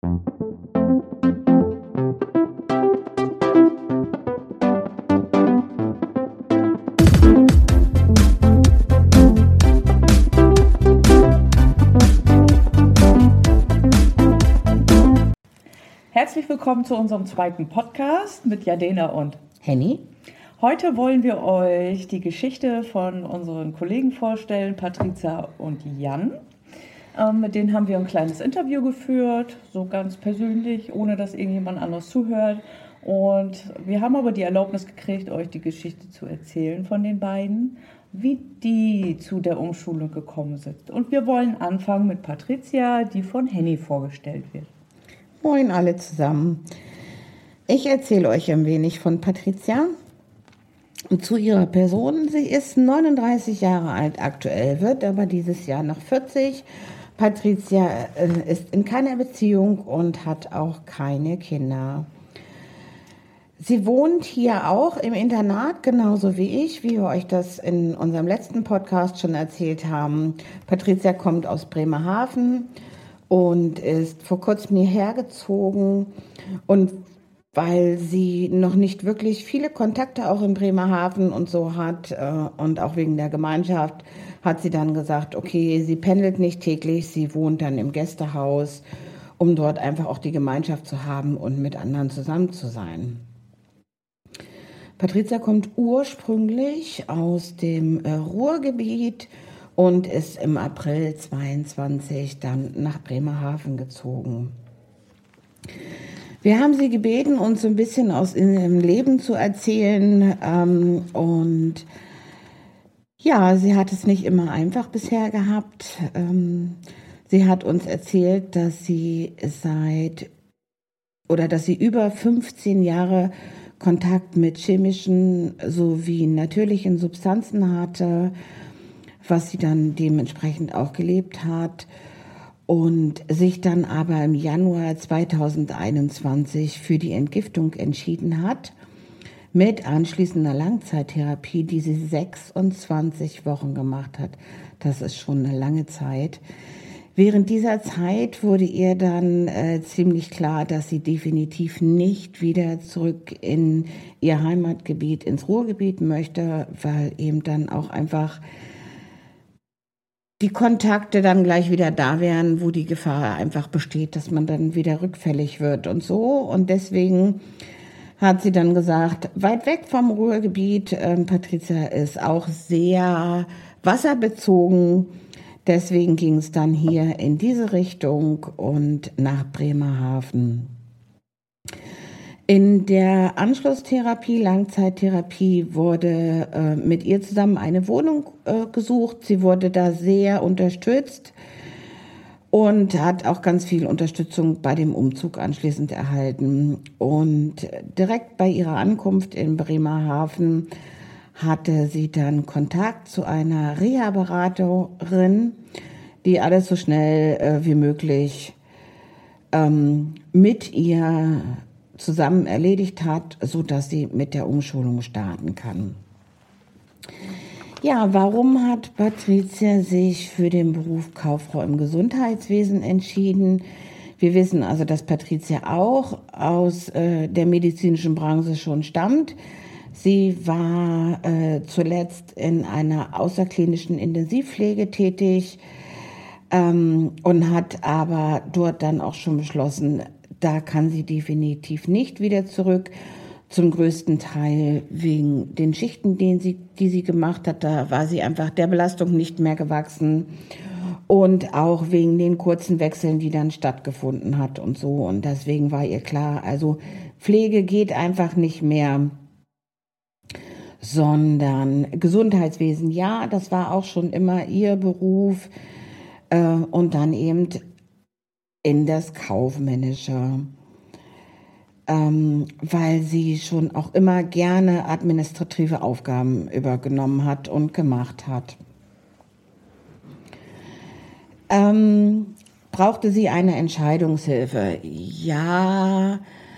Herzlich willkommen zu unserem zweiten Podcast mit Jadena und Henny. Heute wollen wir euch die Geschichte von unseren Kollegen vorstellen, Patricia und Jan. Mit denen haben wir ein kleines Interview geführt, so ganz persönlich, ohne dass irgendjemand anderes zuhört. Und wir haben aber die Erlaubnis gekriegt, euch die Geschichte zu erzählen von den beiden, wie die zu der Umschulung gekommen sind. Und wir wollen anfangen mit Patricia, die von Henny vorgestellt wird. Moin alle zusammen. Ich erzähle euch ein wenig von Patricia und zu ihrer Person. Sie ist 39 Jahre alt aktuell, wird aber dieses Jahr noch 40. Patricia ist in keiner Beziehung und hat auch keine Kinder. Sie wohnt hier auch im Internat, genauso wie ich, wie wir euch das in unserem letzten Podcast schon erzählt haben. Patricia kommt aus Bremerhaven und ist vor kurzem hierher gezogen. Und weil sie noch nicht wirklich viele Kontakte auch in Bremerhaven und so hat und auch wegen der Gemeinschaft, hat sie dann gesagt, okay, sie pendelt nicht täglich, sie wohnt dann im Gästehaus, um dort einfach auch die Gemeinschaft zu haben und mit anderen zusammen zu sein. Patricia kommt ursprünglich aus dem Ruhrgebiet und ist im April 22 dann nach Bremerhaven gezogen. Wir haben sie gebeten, uns so ein bisschen aus ihrem Leben zu erzählen. Und ja, sie hat es nicht immer einfach bisher gehabt. Sie hat uns erzählt, dass sie über 15 Jahre Kontakt mit chemischen sowie natürlichen Substanzen hatte, was sie dann dementsprechend auch gelebt hat und sich dann aber im Januar 2021 für die Entgiftung entschieden hat, mit anschließender Langzeittherapie, die sie 26 Wochen gemacht hat. Das ist schon eine lange Zeit. Während dieser Zeit wurde ihr dann ziemlich klar, dass sie definitiv nicht wieder zurück in ihr Heimatgebiet, ins Ruhrgebiet möchte, weil eben dann auch einfach die Kontakte dann gleich wieder da wären, wo die Gefahr einfach besteht, dass man dann wieder rückfällig wird und so. Und deswegen hat sie dann gesagt, weit weg vom Ruhrgebiet, Patricia ist auch sehr wasserbezogen. Deswegen ging es dann hier in diese Richtung und nach Bremerhaven. In der Anschlusstherapie, Langzeittherapie, wurde mit ihr zusammen eine Wohnung gesucht. Sie wurde da sehr unterstützt und hat auch ganz viel Unterstützung bei dem Umzug anschließend erhalten. Und direkt bei ihrer Ankunft in Bremerhaven hatte sie dann Kontakt zu einer Reha-Beraterin, die alles so schnell wie möglich mit ihr zusammen erledigt hat, sodass sie mit der Umschulung starten kann. Ja, warum hat Patricia sich für den Beruf Kauffrau im Gesundheitswesen entschieden? Wir wissen also, dass Patricia auch aus der medizinischen Branche schon stammt. Sie war zuletzt in einer außerklinischen Intensivpflege tätig und hat aber dort dann auch schon beschlossen, da kann sie definitiv nicht wieder zurück. Zum größten Teil wegen den Schichten, die sie gemacht hat. Da war sie einfach der Belastung nicht mehr gewachsen. Und auch wegen den kurzen Wechseln, die dann stattgefunden hat und so. Und deswegen war ihr klar, also Pflege geht einfach nicht mehr, sondern Gesundheitswesen, ja, das war auch schon immer ihr Beruf. Und dann eben in das Kaufmännische, weil sie schon auch immer gerne administrative Aufgaben übernommen hat und gemacht hat. Brauchte sie eine Entscheidungshilfe? Ja,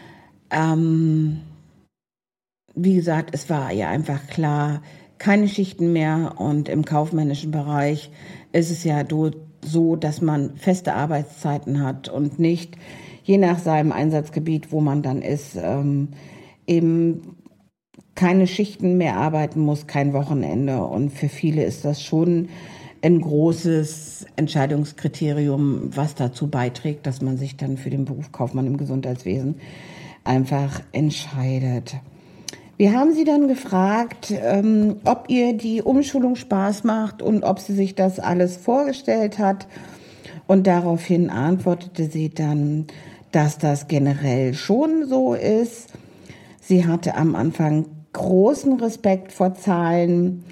wie gesagt, es war ihr einfach klar, keine Schichten mehr, und im kaufmännischen Bereich ist es ja so, dass man feste Arbeitszeiten hat und nicht je nach seinem Einsatzgebiet, wo man dann ist, eben keine Schichten mehr arbeiten muss, kein Wochenende. Und für viele ist das schon ein großes Entscheidungskriterium, was dazu beiträgt, dass man sich dann für den Beruf Kaufmann im Gesundheitswesen einfach entscheidet. Wir haben sie dann gefragt, ob ihr die Umschulung Spaß macht und ob sie sich das alles vorgestellt hat. Und daraufhin antwortete sie dann, dass das generell schon so ist. Sie hatte am Anfang großen Respekt vor Zahlen,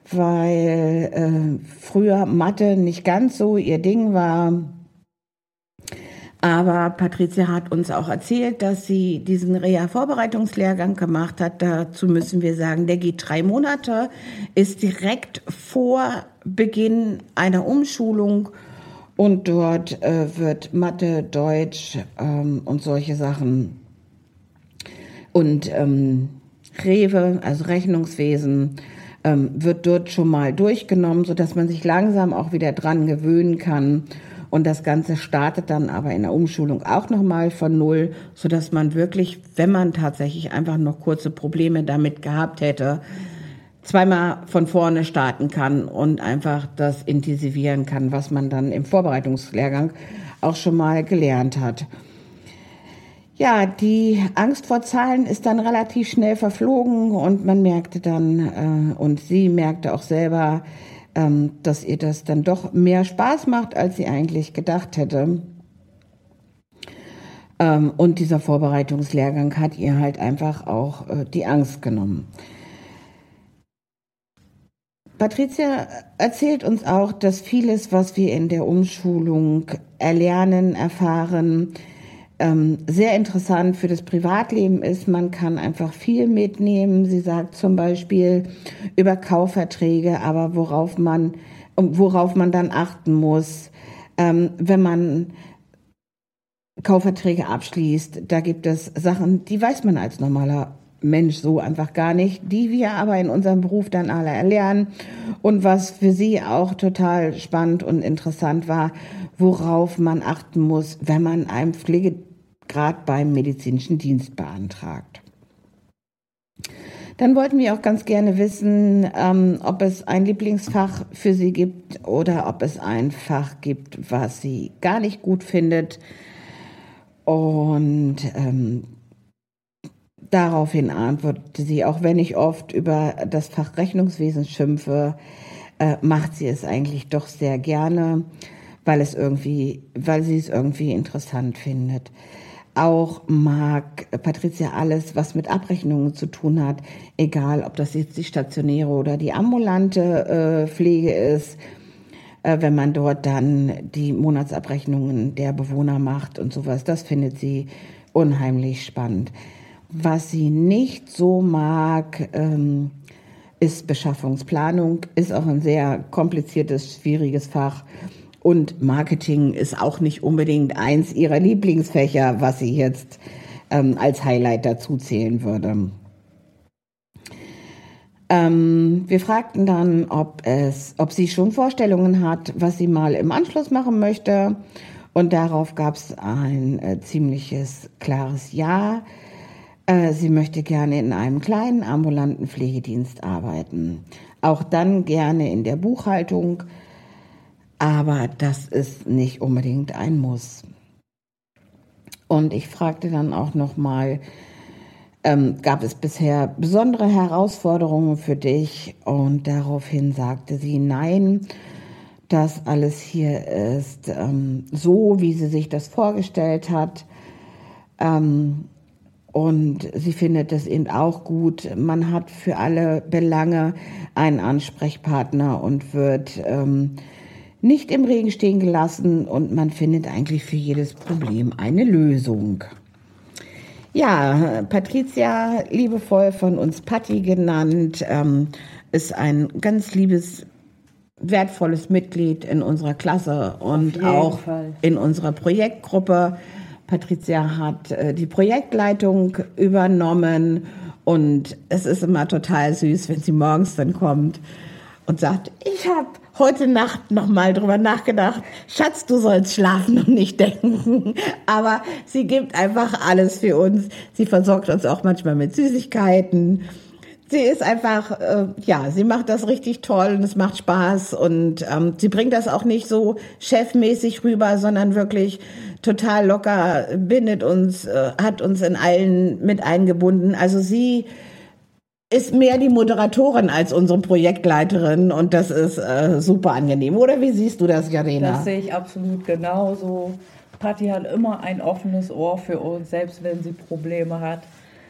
weil früher Mathe nicht ganz so ihr Ding war. Aber Patricia hat uns auch erzählt, dass sie diesen Reha-Vorbereitungslehrgang gemacht hat. Dazu müssen wir sagen, der geht 3 Monate, ist direkt vor Beginn einer Umschulung. Und dort wird Mathe, Deutsch und solche Sachen und Rewe, also Rechnungswesen, wird dort schon mal durchgenommen, sodass man sich langsam auch wieder dran gewöhnen kann. Und das Ganze startet dann aber in der Umschulung auch nochmal von Null, sodass man wirklich, wenn man tatsächlich einfach noch kurze Probleme damit gehabt hätte, zweimal von vorne starten kann und einfach das intensivieren kann, was man dann im Vorbereitungslehrgang auch schon mal gelernt hat. Ja, die Angst vor Zahlen ist dann relativ schnell verflogen und man merkte dann, und sie merkte auch selber, dass ihr das dann doch mehr Spaß macht, als sie eigentlich gedacht hätte. Und dieser Vorbereitungslehrgang hat ihr halt einfach auch die Angst genommen. Patricia erzählt uns auch, dass vieles, was wir in der Umschulung erlernen, erfahren, sehr interessant für das Privatleben ist. Man kann einfach viel mitnehmen. Sie sagt zum Beispiel über Kaufverträge, aber worauf man dann achten muss, wenn man Kaufverträge abschließt. Da gibt es Sachen, die weiß man als normaler Mensch so einfach gar nicht, die wir aber in unserem Beruf dann alle erlernen. Und was für sie auch total spannend und interessant war, worauf man achten muss, wenn man einen Pflegegrad beim medizinischen Dienst beantragt. Dann wollten wir auch ganz gerne wissen, ob es ein Lieblingsfach für sie gibt oder ob es ein Fach gibt, was sie gar nicht gut findet. Und daraufhin antwortete sie, auch wenn ich oft über das Fach Rechnungswesen schimpfe, macht sie es eigentlich doch sehr gerne, weil sie es irgendwie interessant findet. Auch mag Patricia alles, was mit Abrechnungen zu tun hat, egal ob das jetzt die stationäre oder die ambulante Pflege ist, wenn man dort dann die Monatsabrechnungen der Bewohner macht und sowas, das findet sie unheimlich spannend. Was sie nicht so mag, ist Beschaffungsplanung, ist auch ein sehr kompliziertes, schwieriges Fach. Und Marketing ist auch nicht unbedingt eins ihrer Lieblingsfächer, was sie jetzt als Highlight dazu zählen würde. Wir fragten dann, ob sie schon Vorstellungen hat, was sie mal im Anschluss machen möchte. Und darauf gab es ein ziemliches klares Ja. Sie möchte gerne in einem kleinen ambulanten Pflegedienst arbeiten. Auch dann gerne in der Buchhaltung. Aber das ist nicht unbedingt ein Muss. Und ich fragte dann auch nochmal, gab es bisher besondere Herausforderungen für dich? Und daraufhin sagte sie, nein, das alles hier ist so, wie sie sich das vorgestellt hat. Und sie findet es eben auch gut. Man hat für alle Belange einen Ansprechpartner und wird nicht im Regen stehen gelassen und man findet eigentlich für jedes Problem eine Lösung. Ja, Patricia, liebevoll von uns Patti genannt, ist ein ganz liebes, wertvolles Mitglied in unserer Klasse und auch in unserer Projektgruppe. Patricia hat die Projektleitung übernommen und es ist immer total süß, wenn sie morgens dann kommt und sagt, ich habe heute Nacht nochmal drüber nachgedacht. Schatz, du sollst schlafen und nicht denken. Aber sie gibt einfach alles für uns. Sie versorgt uns auch manchmal mit Süßigkeiten. Sie ist einfach, sie macht das richtig toll und es macht Spaß und sie bringt das auch nicht so chefmäßig rüber, sondern wirklich total locker, bindet uns, hat uns in allen mit eingebunden. Also sie ist mehr die Moderatorin als unsere Projektleiterin und das ist super angenehm. Oder wie siehst du das, Jarena? Das sehe ich absolut genauso. Patti hat immer ein offenes Ohr für uns, selbst wenn sie Probleme hat.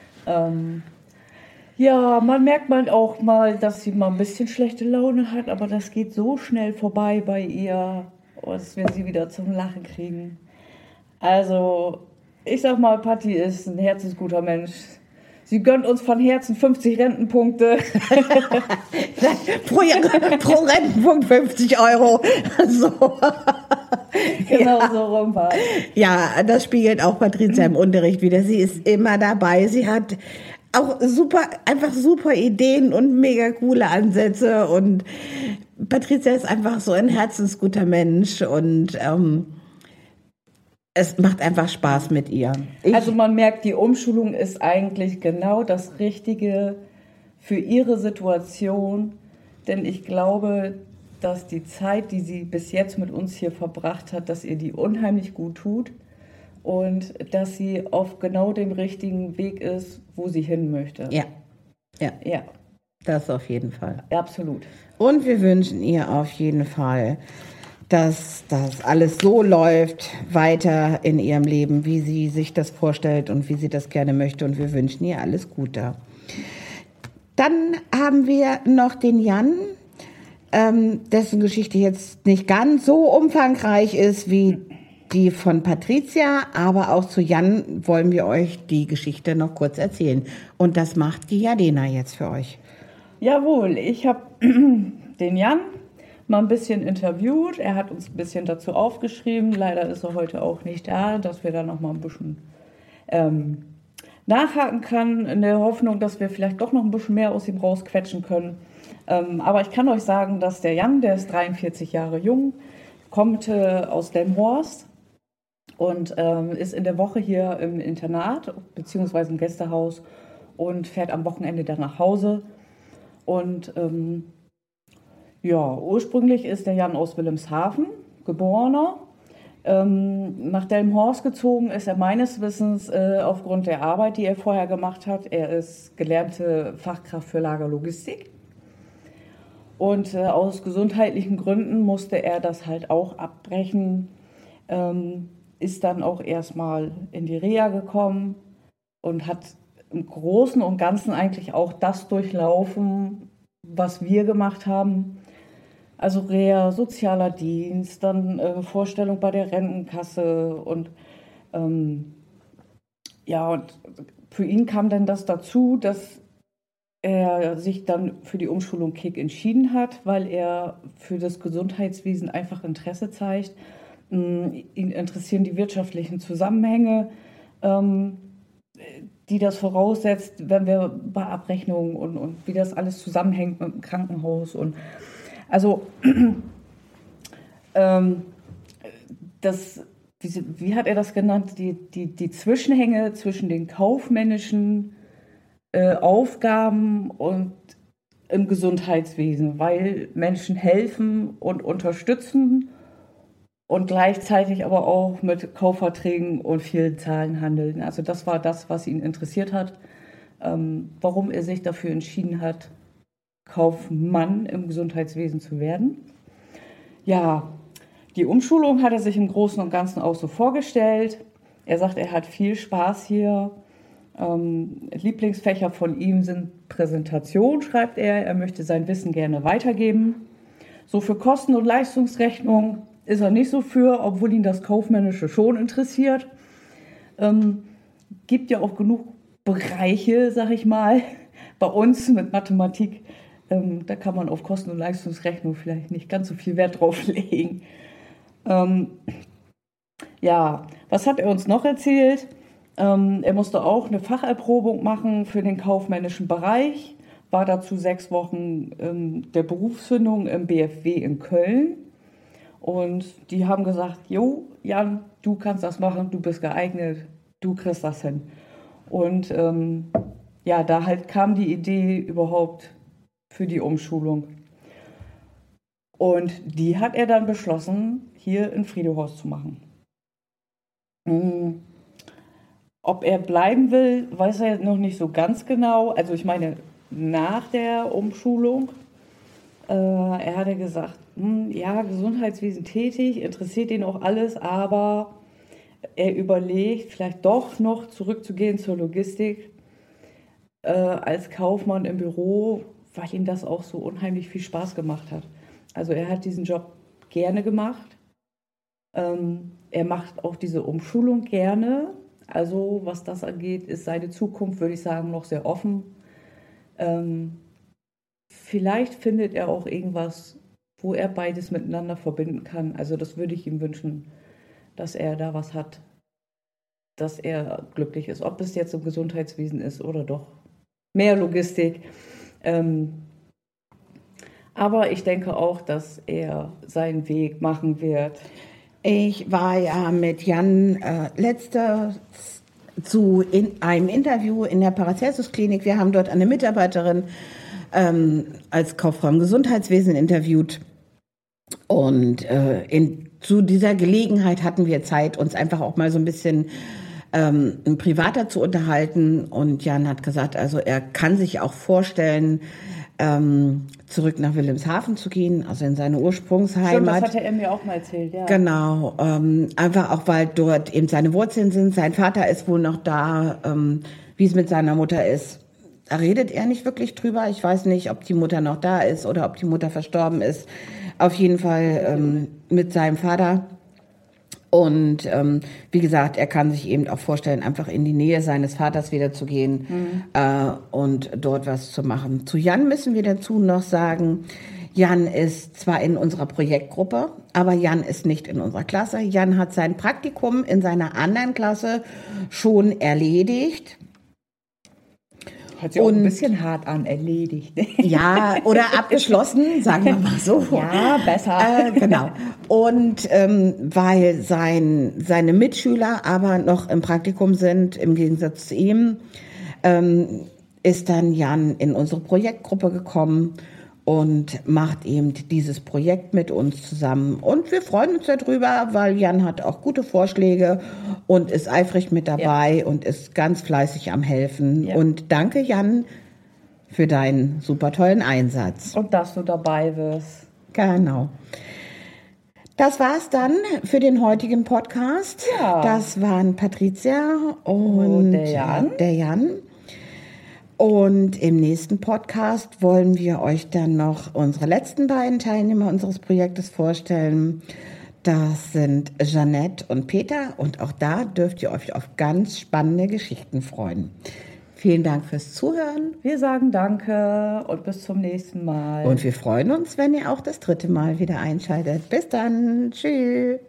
Ja, man merkt mal auch mal, dass sie mal ein bisschen schlechte Laune hat, aber das geht so schnell vorbei bei ihr, dass wir sie wieder zum Lachen kriegen. Also, ich sag mal, Patti ist ein herzensguter Mensch. Sie gönnt uns von Herzen 50 Rentenpunkte. pro Rentenpunkt 50 Euro. So. Genau so rum war. Ja, das spiegelt auch Patricia im Unterricht wieder. Sie ist immer dabei. Sie hat auch einfach super Ideen und mega coole Ansätze. Und Patricia ist einfach so ein herzensguter Mensch und es macht einfach Spaß mit ihr. Also man merkt, die Umschulung ist eigentlich genau das Richtige für ihre Situation, denn ich glaube, dass die Zeit, die sie bis jetzt mit uns hier verbracht hat, dass ihr die unheimlich gut tut und dass sie auf genau dem richtigen Weg ist, wo sie hin möchte. Ja. Ja. Das auf jeden Fall. Absolut. Und wir wünschen ihr auf jeden Fall, dass das alles so läuft, weiter in ihrem Leben, wie sie sich das vorstellt und wie sie das gerne möchte. Und wir wünschen ihr alles Gute. Dann haben wir noch den Jan, dessen Geschichte jetzt nicht ganz so umfangreich ist wie die von Patricia, aber auch zu Jan wollen wir euch die Geschichte noch kurz erzählen. Und das macht die Jarena jetzt für euch. Jawohl, ich habe den Jan mal ein bisschen interviewt. Er hat uns ein bisschen dazu aufgeschrieben. Leider ist er heute auch nicht da, dass wir da noch mal ein bisschen nachhaken können, in der Hoffnung, dass wir vielleicht doch noch ein bisschen mehr aus ihm rausquetschen können. Aber ich kann euch sagen, dass der Jan, der ist 43 Jahre jung, kommt aus Delmenhorst und ist in der Woche hier im Internat bzw. im Gästehaus und fährt am Wochenende dann nach Hause. Und ursprünglich ist der Jan aus Wilhelmshaven, Geborener. Nach Delmenhorst gezogen ist er meines Wissens aufgrund der Arbeit, die er vorher gemacht hat. Er ist gelernte Fachkraft für Lagerlogistik. Und aus gesundheitlichen Gründen musste er das halt auch abbrechen, ist dann auch erstmal in die Reha gekommen und hat im Großen und Ganzen eigentlich auch das durchlaufen, was wir gemacht haben. Also Reha, sozialer Dienst, dann Vorstellung bei der Rentenkasse und und für ihn kam dann das dazu, dass er sich dann für die Umschulung KIK entschieden hat, weil er für das Gesundheitswesen einfach Interesse zeigt. Ihn interessieren die wirtschaftlichen Zusammenhänge, die das voraussetzt, wenn wir bei Abrechnungen und wie das alles zusammenhängt mit dem Krankenhaus. Und also wie hat er das genannt, die Zwischenhänge zwischen den kaufmännischen Aufgaben und im Gesundheitswesen, weil Menschen helfen und unterstützen und gleichzeitig aber auch mit Kaufverträgen und vielen Zahlen handeln. Also das war das, was ihn interessiert hat, warum er sich dafür entschieden hat, Kaufmann im Gesundheitswesen zu werden. Ja, die Umschulung hat er sich im Großen und Ganzen auch so vorgestellt. Er sagt, er hat viel Spaß hier. Lieblingsfächer von ihm sind Präsentation, schreibt er. Er möchte sein Wissen gerne weitergeben. So für Kosten- und Leistungsrechnung ist er nicht so für, obwohl ihn das Kaufmännische schon interessiert. Gibt ja auch genug Bereiche, sag ich mal, bei uns mit Mathematik. Da kann man auf Kosten- und Leistungsrechnung vielleicht nicht ganz so viel Wert drauf legen. Was hat er uns noch erzählt? Er musste auch eine Facherprobung machen für den kaufmännischen Bereich, war dazu 6 Wochen der Berufsfindung im BFW in Köln. Und die haben gesagt, jo, Jan, du kannst das machen, du bist geeignet, du kriegst das hin. Und da halt kam die Idee überhaupt für die Umschulung. Und die hat er dann beschlossen, hier in Friedehaus zu machen. Ob er bleiben will, weiß er noch nicht so ganz genau. Also ich meine, nach der Umschulung, er hatte gesagt, Gesundheitswesen tätig, interessiert ihn auch alles, aber er überlegt, vielleicht doch noch zurückzugehen zur Logistik als Kaufmann im Büro, weil ihm das auch so unheimlich viel Spaß gemacht hat. Also er hat diesen Job gerne gemacht. Er macht auch diese Umschulung gerne. Also was das angeht, ist seine Zukunft, würde ich sagen, noch sehr offen. Vielleicht findet er auch irgendwas, wo er beides miteinander verbinden kann. Also das würde ich ihm wünschen, dass er da was hat, dass er glücklich ist. Ob es jetzt im Gesundheitswesen ist oder doch mehr Logistik. Aber ich denke auch, dass er seinen Weg machen wird. Ich war ja mit Jan in einem Interview in der Paracelsus-Klinik. Wir haben dort eine Mitarbeiterin als Kauffrau im Gesundheitswesen interviewt. Und zu dieser Gelegenheit hatten wir Zeit, uns einfach auch mal so ein bisschen privater zu unterhalten. Und Jan hat gesagt, also er kann sich auch vorstellen, zurück nach Wilhelmshaven zu gehen, also in seine Ursprungsheimat. Stimmt, das hatte er mir auch mal erzählt, ja. Genau, einfach auch, weil dort eben seine Wurzeln sind. Sein Vater ist wohl noch da, wie es mit seiner Mutter ist. Da redet er nicht wirklich drüber. Ich weiß nicht, ob die Mutter noch da ist oder ob die Mutter verstorben ist. Auf jeden Fall mit seinem Vater. Und wie gesagt, er kann sich eben auch vorstellen, einfach in die Nähe seines Vaters wieder zu gehen und dort was zu machen. Zu Jan müssen wir dazu noch sagen, Jan ist zwar in unserer Projektgruppe, aber Jan ist nicht in unserer Klasse. Jan hat sein Praktikum in seiner anderen Klasse schon erledigt. Hört sich auch ein bisschen hart an, erledigt. Ja, oder abgeschlossen, sagen wir mal so. Ja, besser. Genau. Und weil seine Mitschüler aber noch im Praktikum sind, im Gegensatz zu ihm, ist dann Jan in unsere Projektgruppe gekommen und macht eben dieses Projekt mit uns zusammen. Und wir freuen uns darüber, weil Jan hat auch gute Vorschläge und ist eifrig mit dabei und ist ganz fleißig am Helfen. Ja. Und danke, Jan, für deinen super tollen Einsatz. Und dass du dabei bist. Genau. Das war's dann für den heutigen Podcast. Ja. Das waren Patricia und der Jan. Und im nächsten Podcast wollen wir euch dann noch unsere letzten beiden Teilnehmer unseres Projektes vorstellen. Das sind Jeanette und Peter. Und auch da dürft ihr euch auf ganz spannende Geschichten freuen. Vielen Dank fürs Zuhören. Wir sagen Danke und bis zum nächsten Mal. Und wir freuen uns, wenn ihr auch das 3. Mal wieder einschaltet. Bis dann. Tschüss.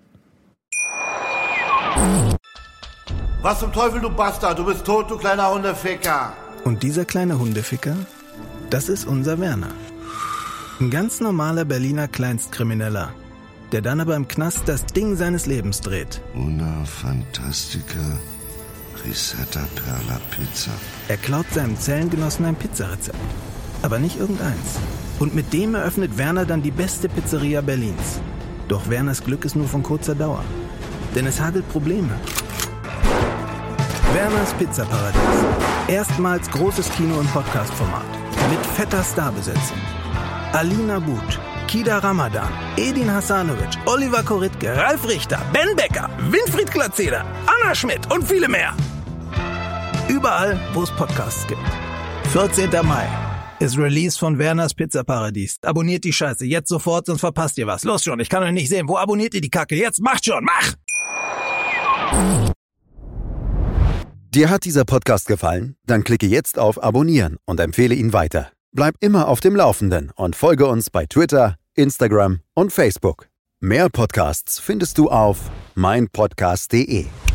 Was zum Teufel, du Bastard? Du bist tot, du kleiner Hundeficker. Und dieser kleine Hundeficker, das ist unser Werner. Ein ganz normaler Berliner Kleinstkrimineller, der dann aber im Knast das Ding seines Lebens dreht. Una Fantastica Risetta Perla Pizza. Er klaut seinem Zellengenossen ein Pizzarezept, aber nicht irgendeins. Und mit dem eröffnet Werner dann die beste Pizzeria Berlins. Doch Werners Glück ist nur von kurzer Dauer, denn es hagelt Probleme. Werners Pizzaparadies. Erstmals großes Kino- und Podcast-Format. Mit fetter Starbesetzung. Alina But, Kida Ramadan, Edin Hasanovic, Oliver Koritke, Ralf Richter, Ben Becker, Winfried Glatzeder, Anna Schmidt und viele mehr. Überall, wo es Podcasts gibt. 14. Mai ist Release von Werners Pizzaparadies. Abonniert die Scheiße jetzt sofort, sonst verpasst ihr was. Los schon, ich kann euch nicht sehen. Wo abonniert ihr die Kacke? Jetzt macht schon, mach! Dir hat dieser Podcast gefallen? Dann klicke jetzt auf Abonnieren und empfehle ihn weiter. Bleib immer auf dem Laufenden und folge uns bei Twitter, Instagram und Facebook. Mehr Podcasts findest du auf meinpodcast.de.